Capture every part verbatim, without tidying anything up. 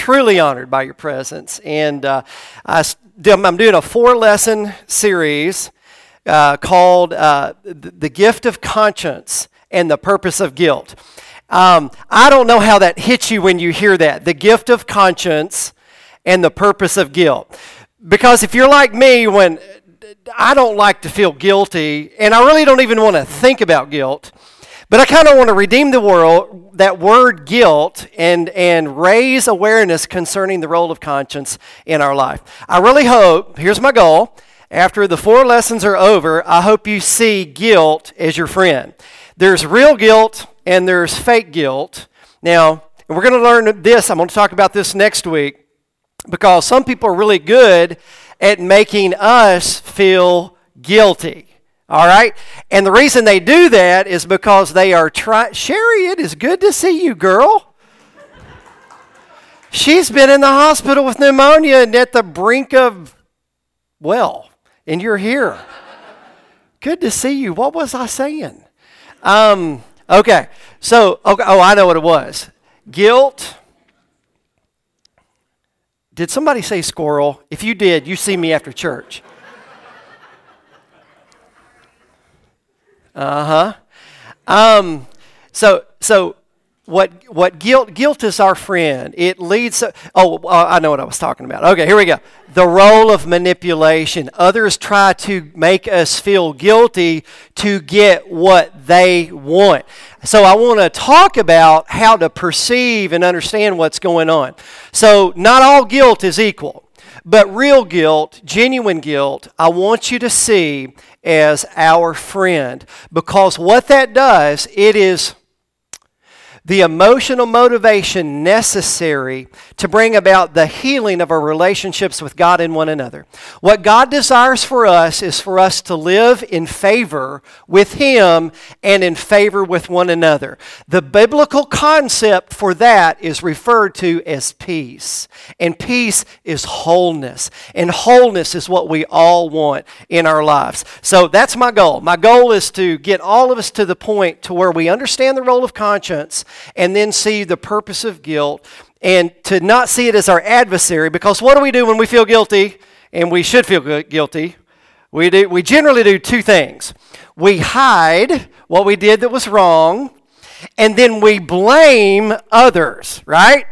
truly honored by your presence. And uh, I, I'm doing a four-lesson series uh, called uh, The Gift of Conscience and the Purpose of Guilt. Um, I don't know how that hits you when you hear that, the gift of conscience and the purpose of guilt. Because if you're like me, when I don't like to feel guilty, and I really don't even want to think about guilt, but I kind of want to redeem the world, that word guilt, and, and raise awareness concerning the role of conscience in our life. I really hope, here's my goal, after the four lessons are over, I hope you see guilt as your friend. There's real guilt and there's fake guilt. Now, we're going to learn this. I'm going to talk about this next week because some people are really good at making us feel guilty. All right? And the reason they do that is because they are trying. Sherry, it is good to see you, girl. She's been in the hospital with pneumonia and at the brink of, well, and you're here. Good to see you. What was I saying? Um, okay, so, okay, oh, I know what it was. Guilt. Did somebody say squirrel? If you did, you see me after church. Uh-huh. Um, so, so what, what guilt, guilt is our friend. It leads, to, oh, I know what I was talking about. Okay, here we go. The role of manipulation. Others try to make us feel guilty to get what they want. So I want to talk about how to perceive and understand what's going on. So not all guilt is equal, but real guilt, genuine guilt, I want you to see as our friend. Because what that does, it is the emotional motivation necessary to bring about the healing of our relationships with God and one another. What God desires for us is for us to live in favor with Him and in favor with one another. The biblical concept for that is referred to as peace. And peace is wholeness. And wholeness is what we all want in our lives. So that's my goal. My goal is to get all of us to the point to where we understand the role of conscience and then see the purpose of guilt, and to not see it as our adversary, because what do we do when we feel guilty, and we should feel guilty? We do. We generally do two things. We hide what we did that was wrong, and then we blame others, right?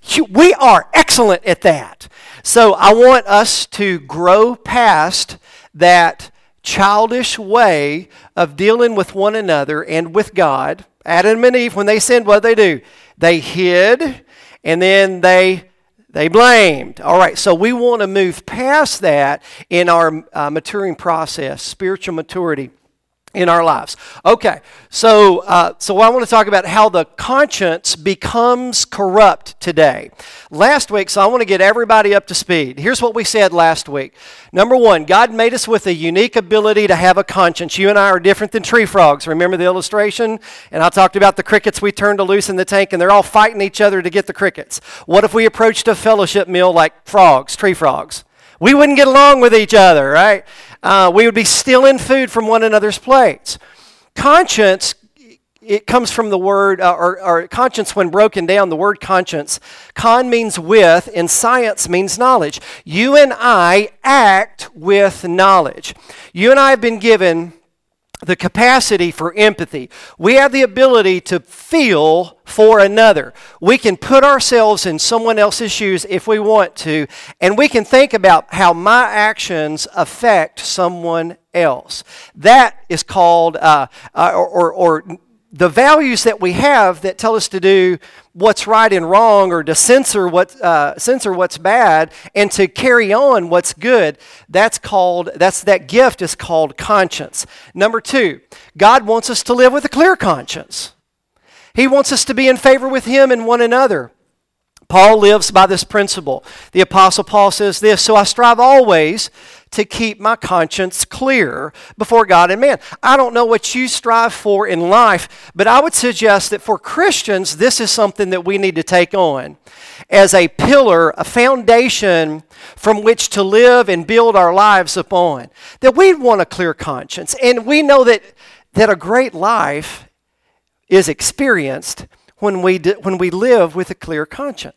We are excellent at that. So I want us to grow past that childish way of dealing with one another and with God. Adam and Eve, when they sinned, what did they do? They hid, and then they they blamed. All right, so we want to move past that in our uh, maturing process, spiritual maturity in our lives. Okay, so uh, so I want to talk about how the conscience becomes corrupt today. Last week, so I want to get everybody up to speed. Here's what we said last week. Number one, God made us with a unique ability to have a conscience. You and I are different than tree frogs. Remember the illustration? And I talked about the crickets we turned to loose in the tank, and they're all fighting each other to get the crickets. What if we approached a fellowship meal like frogs, tree frogs? We wouldn't get along with each other, right? Uh, we would be stealing food from one another's plates. Conscience, it comes from the word, uh, or, or conscience when broken down, the word conscience. Con means with, and science means knowledge. You and I act with knowledge. You and I have been given the capacity for empathy. We have the ability to feel for another. We can put ourselves in someone else's shoes if we want to, and we can think about how my actions affect someone else. That is called, uh, uh, or, or, or the values that we have that tell us to do what's right and wrong, or to censor what uh, censor what's bad and to carry on what's good. That's called that's that gift is called conscience. Number two, God wants us to live with a clear conscience. He wants us to be in favor with Him and one another. Paul lives by this principle. The Apostle Paul says this, "So I strive always to keep my conscience clear before God and man." I don't know what you strive for in life, but I would suggest that for Christians, this is something that we need to take on as a pillar, a foundation from which to live and build our lives upon. That we want a clear conscience, and we know that, that a great life is experienced when we, when we live with a clear conscience.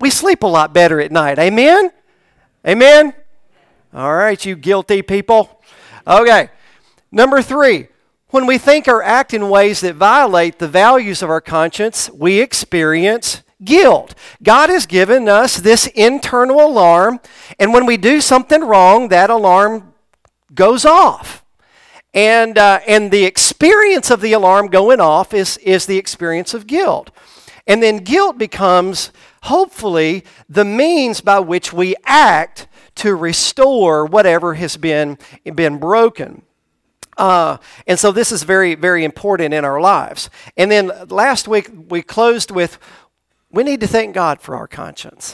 we sleep a lot better at night. Amen? Amen? All right, you guilty people. Okay. Number three, when we think or act in ways that violate the values of our conscience, we experience guilt. God has given us this internal alarm, and when we do something wrong, that alarm goes off. And uh, and the experience of the alarm going off is, is the experience of guilt. And then guilt becomes, hopefully, the means by which we act to restore whatever has been, been broken. Uh, and so this is very, very important in our lives. And then last week we closed with, we need to thank God for our conscience.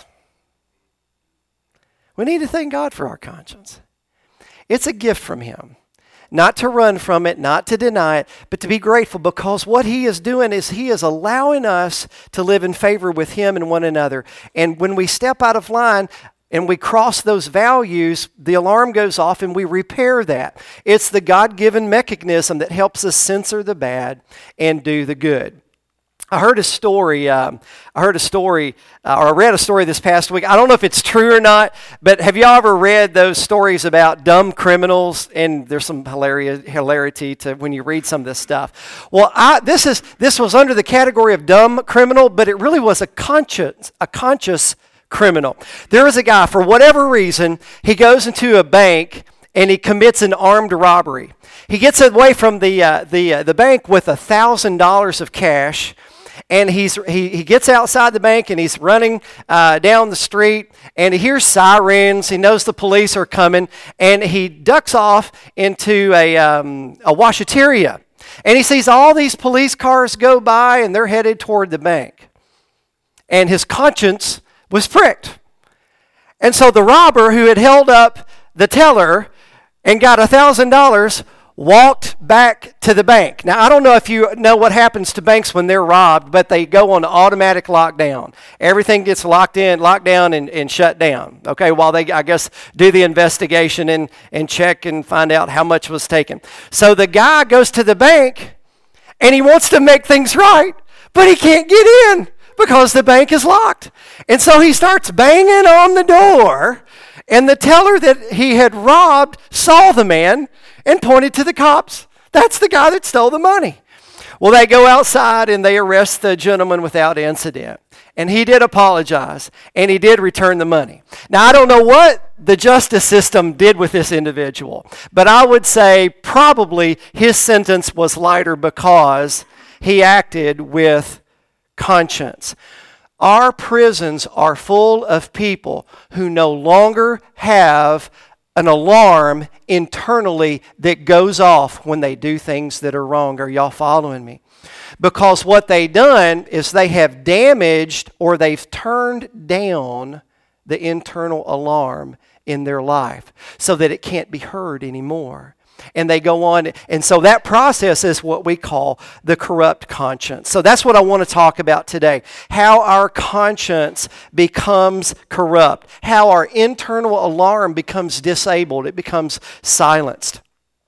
We need to thank God for our conscience. It's a gift from Him. Not to run from it, not to deny it, but to be grateful, because what He is doing is He is allowing us to live in favor with Him and one another. And when we step out of line and we cross those values, the alarm goes off and we repair that. It's the God-given mechanism that helps us censor the bad and do the good. I heard a story, um, I heard a story, uh, or I read a story this past week. I don't know if it's true or not, but have y'all ever read those stories about dumb criminals? And there's some hilarity, hilarity to when you read some of this stuff. Well, I, this is this was under the category of dumb criminal, but it really was a conscious, a conscious criminal. There was a guy, for whatever reason, he goes into a bank and he commits an armed robbery. He gets away from the uh, the uh, the bank with a thousand dollars of cash. And he's he, he gets outside the bank and he's running uh, down the street and he hears sirens. He knows the police are coming and he ducks off into a, um, a washateria. And he sees all these police cars go by and they're headed toward the bank. And his conscience was pricked. And so the robber who had held up the teller and got a thousand dollars walked back to the bank. Now, I don't know if you know what happens to banks when they're robbed, but they go on automatic lockdown. Everything gets locked in, locked down, and, and shut down, okay, while they, I guess, do the investigation and, and check and find out how much was taken. So the guy goes to the bank, and he wants to make things right, but he can't get in because the bank is locked. And so he starts banging on the door, and the teller that he had robbed saw the man and pointed to the cops. That's the guy that stole the money. Well, they go outside and they arrest the gentleman without incident. And he did apologize, and he did return the money. Now, I don't know what the justice system did with this individual, but I would say probably his sentence was lighter because he acted with conscience. Our prisons are full of people who no longer have an alarm internally that goes off when they do things that are wrong. Are y'all following me? Because what they've done is they have damaged or they've turned down the internal alarm in their life so that it can't be heard anymore. And they go on, and so that process is what we call the corrupt conscience. So that's what I want to talk about today. How our conscience becomes corrupt. How our internal alarm becomes disabled. It becomes silenced.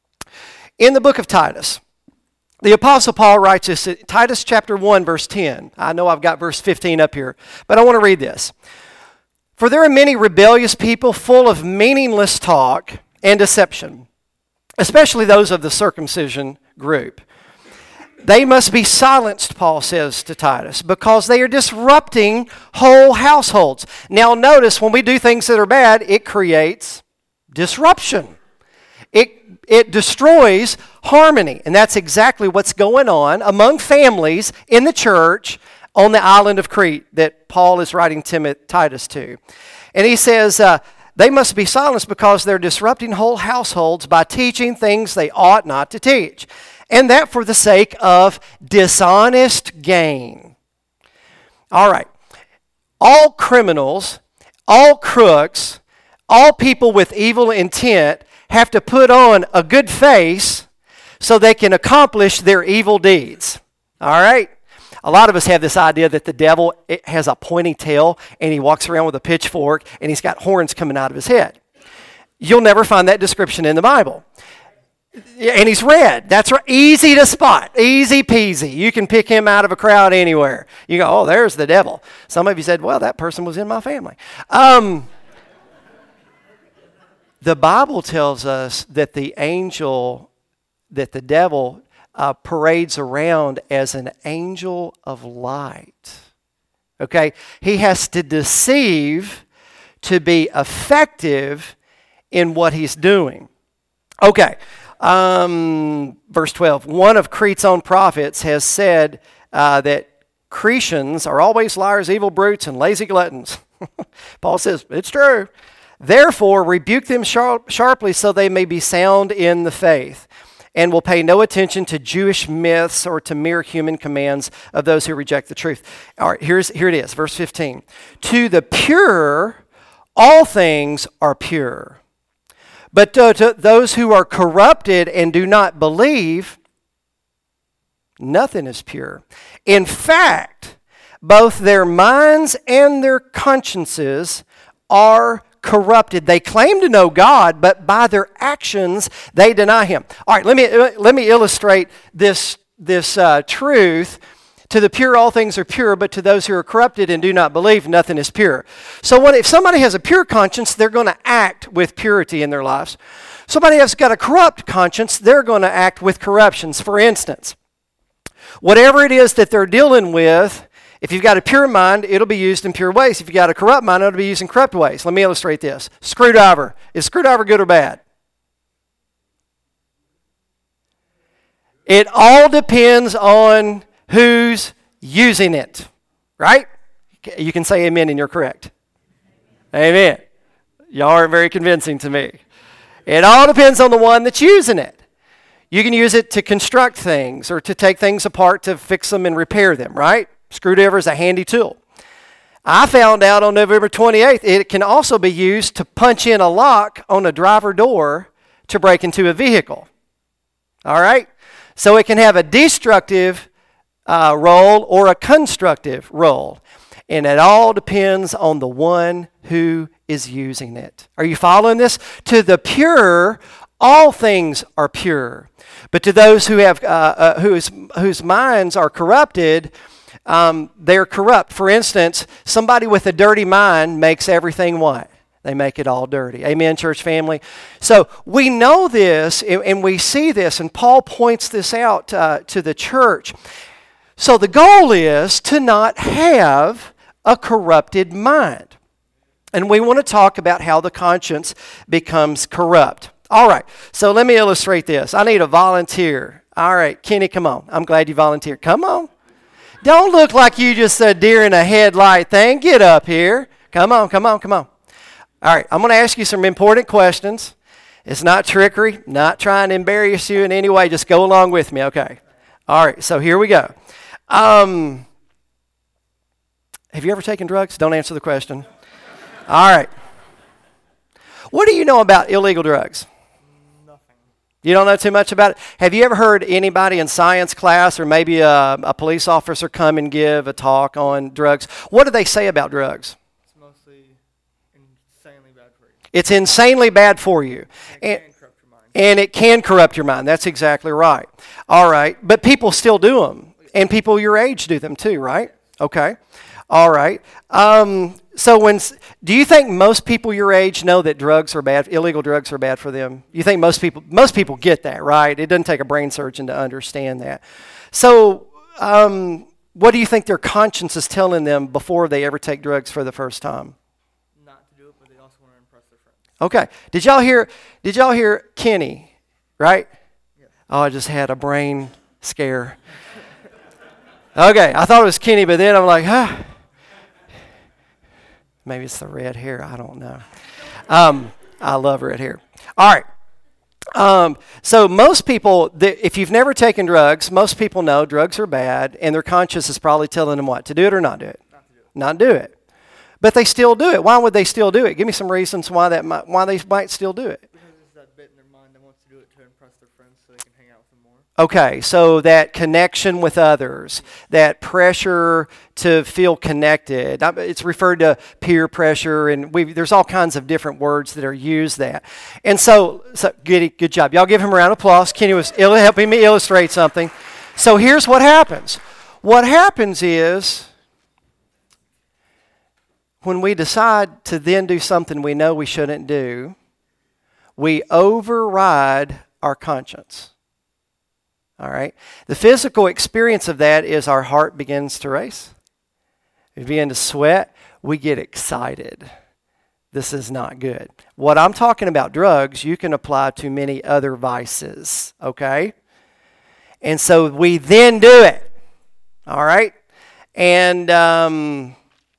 In the book of Titus, the Apostle Paul writes this in Titus chapter one, verse ten. I know I've got verse fifteen up here, but I want to read this. For there are many rebellious people full of meaningless talk and deception, especially those of the circumcision group. They must be silenced, Paul says to Titus, because they are disrupting whole households. Now notice, when we do things that are bad, it creates disruption. It, it destroys harmony. And that's exactly what's going on among families in the church on the island of Crete that Paul is writing Timothy, Titus to. And he says, uh, they must be silenced because they're disrupting whole households by teaching things they ought not to teach. And that for the sake of dishonest gain. All right. All criminals, all crooks, all people with evil intent have to put on a good face so they can accomplish their evil deeds. All right? A lot of us have this idea that the devil has a pointy tail and he walks around with a pitchfork and he's got horns coming out of his head. You'll never find that description in the Bible. Yeah, and he's red. That's right. Easy to spot. Easy peasy. You can pick him out of a crowd anywhere. You go, oh, there's the devil. Some of you said, well, that person was in my family. Um, the Bible tells us that the angel, that the devil uh, parades around as an angel of light. Okay? He has to deceive to be effective in what he's doing. Okay. Um, verse twelve, one of Crete's own prophets has said uh, that Cretians are always liars, evil brutes, and lazy gluttons. Paul says, it's true. Therefore, rebuke them sharp, sharply so they may be sound in the faith, and will pay no attention to Jewish myths or to mere human commands of those who reject the truth. All right, here's, here it is, verse fifteen. To the pure, all things are pure. But to, to those who are corrupted and do not believe, nothing is pure. In fact, both their minds and their consciences are corrupted. They claim to know God, but by their actions they deny Him. All right, let me let me illustrate this this uh, truth. To the pure, all things are pure, but to those who are corrupted and do not believe, nothing is pure. So when, if somebody has a pure conscience, they're going to act with purity in their lives. Somebody has got a corrupt conscience, they're going to act with corruptions. For instance, whatever it is that they're dealing with, if you've got a pure mind, it'll be used in pure ways. If you've got a corrupt mind, it'll be used in corrupt ways. Let me illustrate this. Screwdriver. Is screwdriver good or bad? It all depends on who's using it, right? You can say amen and you're correct. Amen. Y'all aren't very convincing to me. It all depends on the one that's using it. You can use it to construct things or to take things apart to fix them and repair them, right? Screwdriver is a handy tool. I found out on November twenty-eighth, it can also be used to punch in a lock on a driver door to break into a vehicle. All right? So it can have a destructive uh, role or a constructive role. And it all depends on the one who is using it. Are you following this? To the pure, all things are pure. But to those who have uh, uh, whose whose minds are corrupted, um, they're corrupt. For instance, somebody with a dirty mind makes everything what? They make it all dirty. Amen, church family? So we know this and, and we see this, and Paul points this out uh, to the church. So the goal is to not have a corrupted mind. And we want to talk about how the conscience becomes corrupt. All right, so let me illustrate this. I need a volunteer. All right, Kenny, come on. I'm glad you volunteered. Come on. Don't look like you just a deer in a headlight thing. Get up here. Come on, come on, come on. All right, I'm going to ask you some important questions. It's not trickery, not trying to embarrass you in any way. Just go along with me, okay? All right, so here we go. Um, have you ever taken drugs? Don't answer the question. All right. What do you know about illegal drugs? Nothing. You don't know too much about it? Have you ever heard anybody in science class or maybe a, a police officer come and give a talk on drugs? What do they say about drugs? It's mostly insanely bad for you. It's insanely bad for you. And it And, can corrupt your mind. and it can corrupt your mind. That's exactly right. All right. But people still do them. And people your age do them too, right? Okay. All right. Um, so when, do you think most people your age know that drugs are bad, illegal drugs are bad for them? You think most people, most people get that, right? It doesn't take a brain surgeon to understand that. So um, what do you think their conscience is telling them before they ever take drugs for the first time? Not to do it, but they also want to impress their friends. Okay. Did y'all hear, did y'all hear Kenny, right? Yes. Oh, I just had a brain scare. Okay, I thought it was Kenny, but then I'm like, huh. Maybe it's the red hair. I don't know. Um, I love red hair. All right. Um, so most people, if you've never taken drugs, most people know drugs are bad, and their conscience is probably telling them what, to do it or not do it? Not to do it. Not do it. But they still do it. Why would they still do it? Give me some reasons why that might, why they might still do it. Because it's that bit in their mind that wants to do it to impress their friends so they can hang out with them more. Okay, so that connection with others, that pressure to feel connected. It's referred to peer pressure, and we there's all kinds of different words that are used that. And so, so good, good job. Y'all give him a round of applause. Kenny was il- helping me illustrate something. So here's what happens. What happens is when we decide to then do something we know we shouldn't do, we override our conscience. All right. The physical experience of that is our heart begins to race. We begin to sweat. We get excited. This is not good. What I'm talking about, drugs, you can apply to many other vices. Okay. And so we then do it. All right. And um,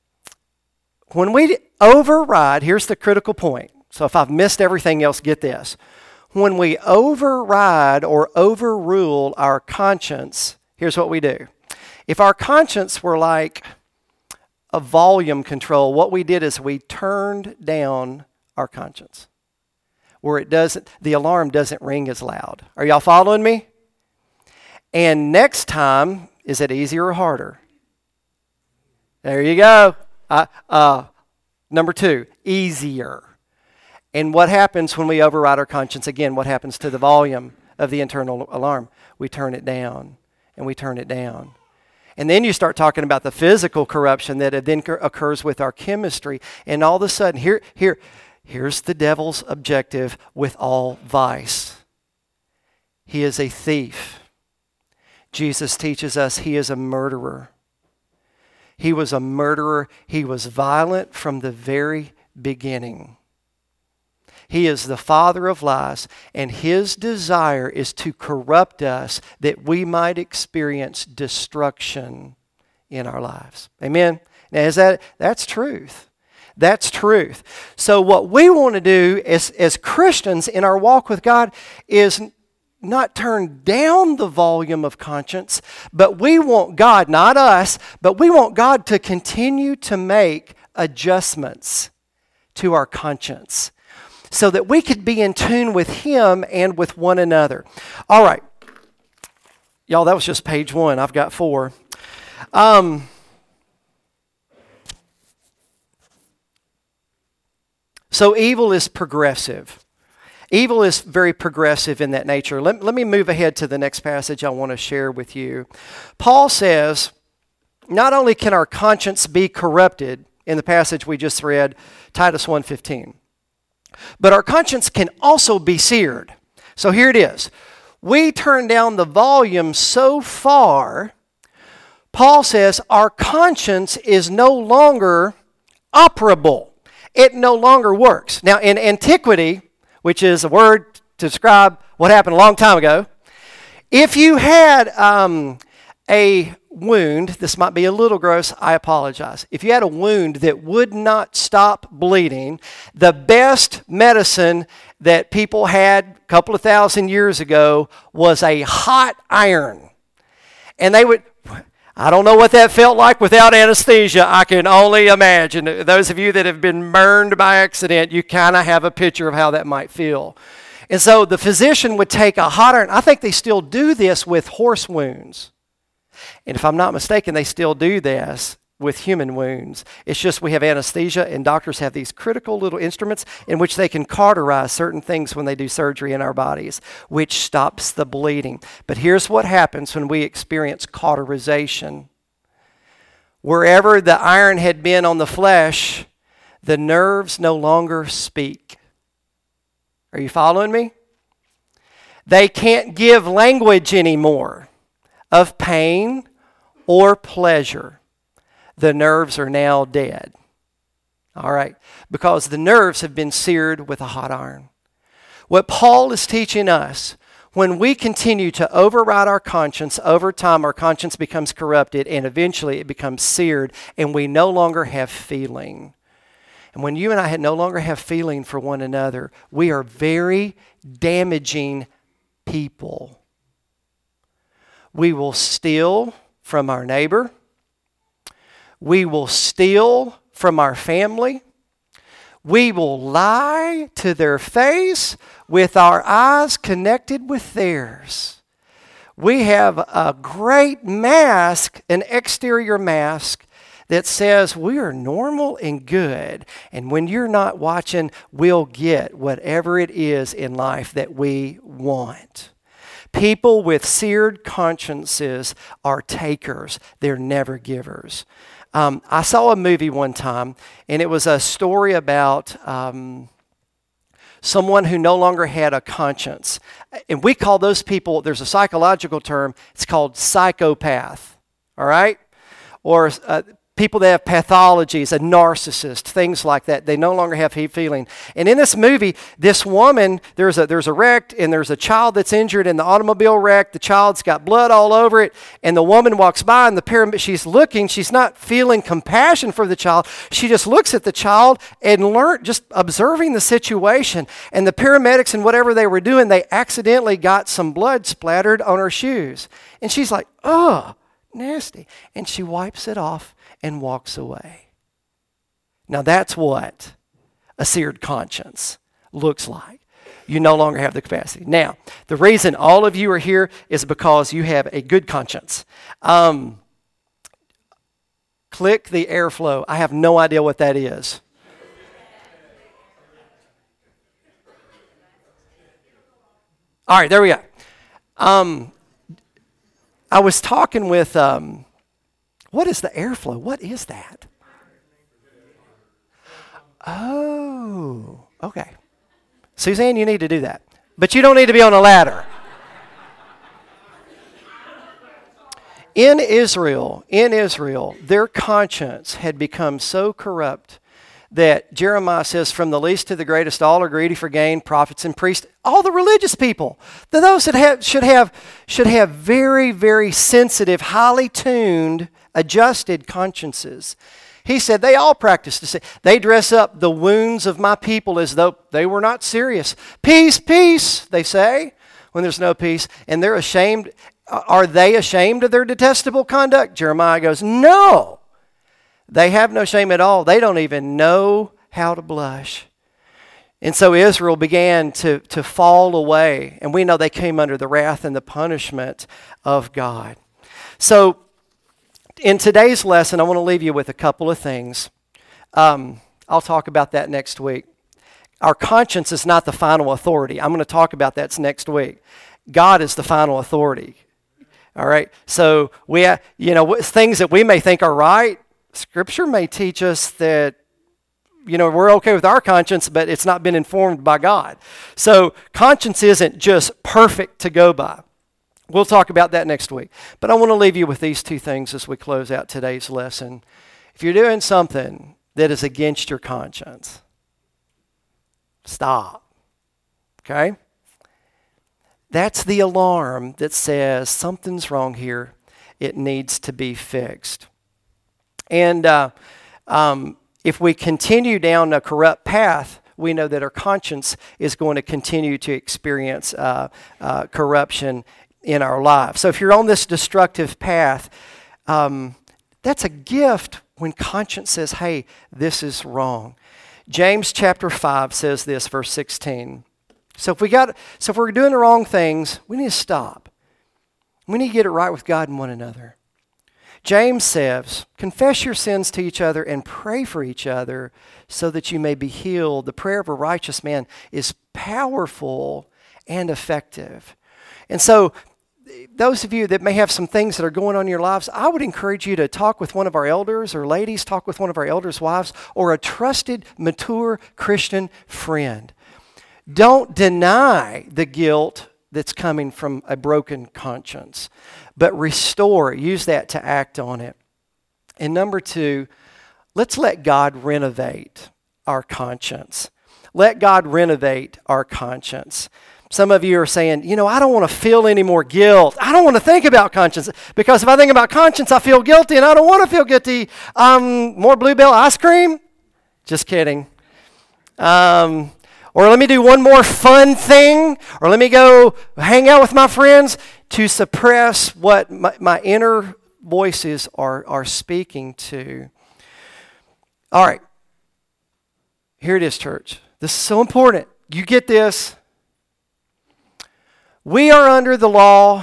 when we override, here's the critical point. So if I've missed everything else, get this. When we override or overrule our conscience, here's what we do. If our conscience were like a volume control, what we did is we turned down our conscience, where it doesn't, the alarm doesn't ring as loud. Are y'all following me? And next time, is it easier or harder? There you go. Uh, uh, number two, easier. And what happens when we override our conscience? Again, what happens to the volume of the internal alarm? We turn it down, and we turn it down. And then you start talking about the physical corruption that then occurs with our chemistry. And all of a sudden, here, here, here's the devil's objective with all vice. He is a thief. Jesus teaches us he is a murderer. He was a murderer. He was violent from the very beginning. He is the father of lies, and his desire is to corrupt us that we might experience destruction in our lives. Amen? Now, is that, that's truth. That's truth. So what we want to do as, as Christians in our walk with God is not turn down the volume of conscience, but we want God, not us, but we want God to continue to make adjustments to our conscience, so that we could be in tune with him and with one another. All right. Y'all, that was just page one. I've got four. Um, so evil is progressive. Evil is very progressive in that nature. Let, let me move ahead to the next passage I want to share with you. Paul says, not only can our conscience be corrupted, in the passage we just read, Titus one fifteen, but our conscience can also be seared. So here it is. We turn down the volume so far, Paul says our conscience is no longer operable. It no longer works. Now, in antiquity, which is a word to describe what happened a long time ago, if you had um, a wound, this might be a little gross, I apologize. If you had a wound that would not stop bleeding, the best medicine that people had a couple of thousand years ago was a hot iron. And they would, I don't know what that felt like without anesthesia. I can only imagine. Those of you that have been burned by accident, you kind of have a picture of how that might feel. And so the physician would take a hot iron. I think they still do this with horse wounds. And if I'm not mistaken, they still do this with human wounds. It's just we have anesthesia, and doctors have these critical little instruments in which they can cauterize certain things when they do surgery in our bodies, which stops the bleeding. But here's what happens when we experience cauterization. Wherever the iron had been on the flesh, the nerves no longer speak. Are you following me? They can't give language anymore of pain or pleasure. The nerves are now dead. All right, because the nerves have been seared with a hot iron. What Paul is teaching us, when we continue to override our conscience, over time our conscience becomes corrupted, and eventually it becomes seared, and we no longer have feeling. And when you and I no longer have feeling for one another, we are very damaging people. We will steal from our neighbor. We will steal from our family. We will lie to their face with our eyes connected with theirs. We have a great mask, an exterior mask that says we are normal and good. And when you're not watching, we'll get whatever it is in life that we want. People with seared consciences are takers. They're never givers. Um, I saw a movie one time, and it was a story about um, someone who no longer had a conscience. And we call those people, there's a psychological term, it's called psychopath, all right? Or uh, people that have pathologies, a narcissist, things like that. They no longer have heat feeling. And in this movie, this woman, there's a there's a wreck, and there's a child that's injured in the automobile wreck. The child's got blood all over it, and the woman walks by, and the param- she's looking. She's not feeling compassion for the child. She just looks at the child and learn, just observing the situation. And the paramedics and whatever they were doing, they accidentally got some blood splattered on her shoes. And she's like, "Oh, nasty," and she wipes it off and walks away. Now that's what a seared conscience looks like. You no longer have the capacity. Now, the reason all of you are here is because you have a good conscience. Um, click the airflow. I have no idea what that is. All right, there we go. Um, I was talking with... Um, What is the airflow? What is that? Oh, okay. Suzanne, you need to do that. But you don't need to be on a ladder. In Israel, in Israel, their conscience had become so corrupt that Jeremiah says, from the least to the greatest, all are greedy for gain, prophets and priests, all the religious people, those that have, should have should have very, very sensitive, highly tuned, adjusted consciences. He said they all practice to say, they dress up the wounds of my people as though they were not serious. Peace, peace, they say, when there's no peace, and they're ashamed. Are they ashamed of their detestable conduct? Jeremiah goes, no. They have no shame at all. They don't even know how to blush. And so Israel began to, to fall away. And we know they came under the wrath and the punishment of God. So in today's lesson, I want to leave you with a couple of things. Um, I'll talk about that next week. Our conscience is not the final authority. I'm going to talk about that next week. God is the final authority. All right? So we, you know, things that we may think are right, Scripture may teach us that, you know, we're okay with our conscience, but it's not been informed by God. So conscience isn't just perfect to go by. We'll talk about that next week. But I want to leave you with these two things as we close out today's lesson. If you're doing something that is against your conscience, stop. Okay? That's the alarm that says something's wrong here. It needs to be fixed. And uh, um, if we continue down a corrupt path, we know that our conscience is going to continue to experience uh, uh, corruption in our lives. So if you're on this destructive path, um, that's a gift when conscience says, hey, this is wrong. James chapter five says this, verse sixteen. So if we got, so if we're doing the wrong things, we need to stop. We need to get it right with God and one another. James says, confess your sins to each other and pray for each other so that you may be healed. The prayer of a righteous man is powerful and effective. And so those of you that may have some things that are going on in your lives, I would encourage you to talk with one of our elders, or ladies, talk with one of our elders' wives, or a trusted, mature Christian friend. Don't deny the guilt that's coming from a broken conscience, but restore, use that to act on it. And number two, let's let God renovate our conscience. Let God renovate our conscience. Some of you are saying, you know, I don't want to feel any more guilt. I don't want to think about conscience, because if I think about conscience, I feel guilty, and I don't want to feel guilty. Um, more Bluebell ice cream? Just kidding. Um... Or let me do one more fun thing, or let me go hang out with my friends, to suppress what my, my inner voices are, are speaking to. All right. Here it is, church. This is so important. You get this. We are under the law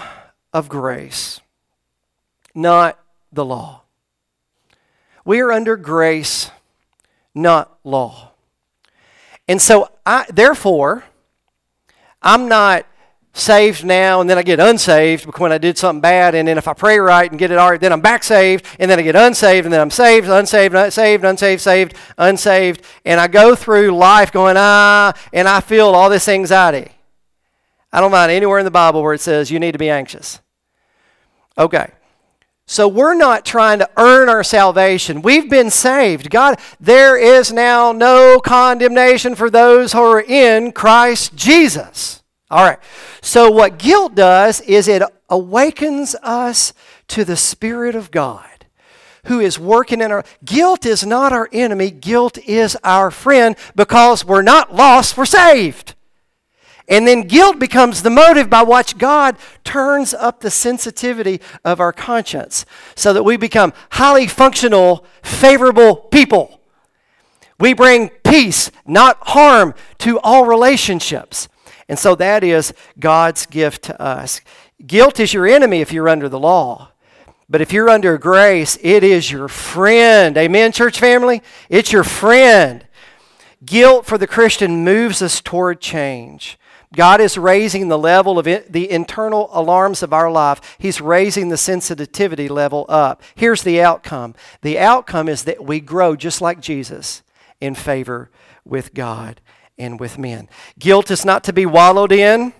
of grace, not the law. We are under grace, not law. And so, I, therefore, I'm not saved now and then I get unsaved when I did something bad, and then if I pray right and get it all right, then I'm back saved, and then I get unsaved, and then I'm saved, unsaved, unsaved, unsaved, saved, unsaved, and I go through life going, ah, and I feel all this anxiety. I don't find anywhere in the Bible where it says you need to be anxious. Okay. So we're not trying to earn our salvation. We've been saved. God, there is now no condemnation for those who are in Christ Jesus. All right. So what guilt does is it awakens us to the Spirit of God who is working in our... Guilt is not our enemy. Guilt is our friend because we're not lost, we're saved. And then guilt becomes the motive by which God turns up the sensitivity of our conscience so that we become highly functional, favorable people. We bring peace, not harm, to all relationships. And so that is God's gift to us. Guilt is your enemy if you're under the law. But if you're under grace, it is your friend. Amen, church family? It's your friend. Guilt for the Christian moves us toward change. God is raising the level of it, the internal alarms of our life. He's raising the sensitivity level up. Here's the outcome. The outcome is that we grow just like Jesus in favor with God and with men. Guilt is not to be wallowed in.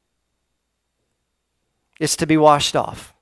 It's to be washed off.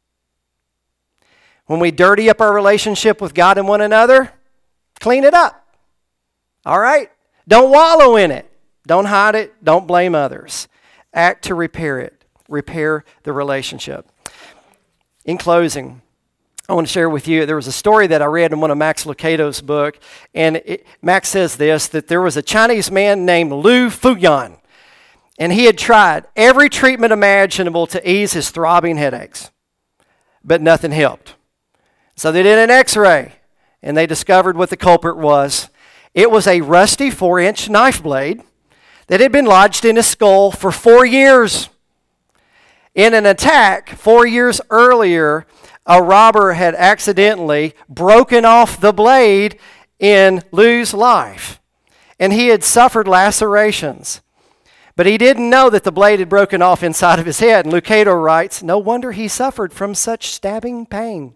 When we dirty up our relationship with God and one another, clean it up. All right? Don't wallow in it. Don't hide it. Don't blame others. Act to repair it. Repair the relationship. In closing, I want to share with you, there was a story that I read in one of Max Lucado's book, and it, Max says this, that there was a Chinese man named Lu Fuyan, and he had tried every treatment imaginable to ease his throbbing headaches, but nothing helped. So they did an x-ray, and they discovered what the culprit was. It was a rusty four-inch knife blade that had been lodged in his skull for four years. In an attack four years earlier, a robber had accidentally broken off the blade in Lu's life, and he had suffered lacerations. But he didn't know that the blade had broken off inside of his head. And Lucado writes, no wonder he suffered from such stabbing pain.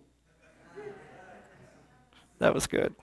That was good.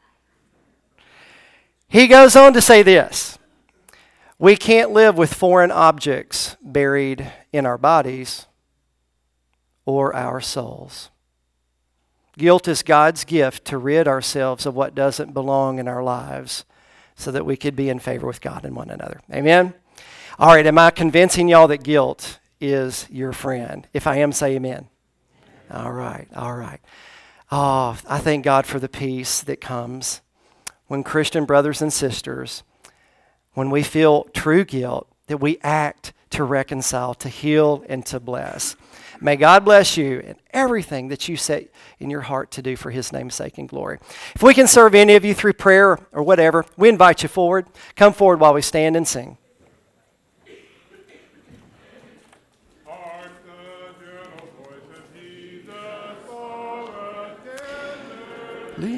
He goes on to say this. We can't live with foreign objects buried in our bodies or our souls. Guilt is God's gift to rid ourselves of what doesn't belong in our lives so that we could be in favor with God and one another. Amen? All right, am I convincing y'all that guilt is your friend? If I am, say amen. All right, all right. Oh, I thank God for the peace that comes when Christian brothers and sisters, when we feel true guilt, that we act to reconcile, to heal, and to bless. May God bless you in everything that you set in your heart to do for His name's sake and glory. If we can serve any of you through prayer or whatever, we invite you forward. Come forward while we stand and sing.